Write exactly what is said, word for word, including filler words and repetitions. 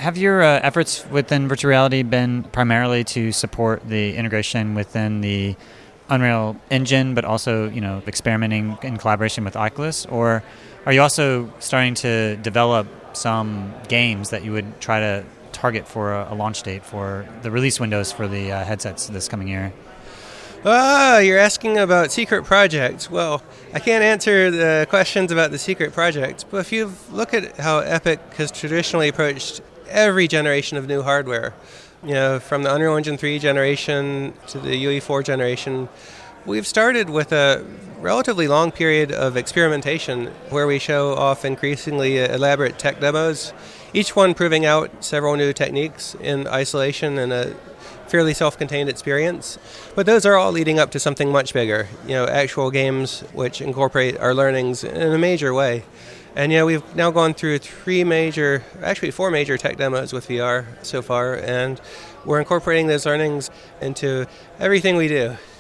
Have your uh, efforts within virtual reality been primarily to support the integration within the Unreal Engine, but also, you know, experimenting in collaboration with Oculus? Or are you also starting to develop some games that you would try to target for a, a launch date for the release windows for the uh, headsets this coming year? Ah, you're asking about secret projects. Well, I can't answer the questions about the secret projects, but if you look at how Epic has traditionally approached every generation of new hardware, you know, from the Unreal Engine three generation to the U E four generation, we've started with a relatively long period of experimentation where we show off increasingly elaborate tech demos, each one proving out several new techniques in isolation and a fairly self-contained experience. But those are all leading up to something much bigger, you know, actual games which incorporate our learnings in a major way. And yeah, we've now gone through three major, actually four major tech demos with V R so far, and we're incorporating those learnings into everything we do.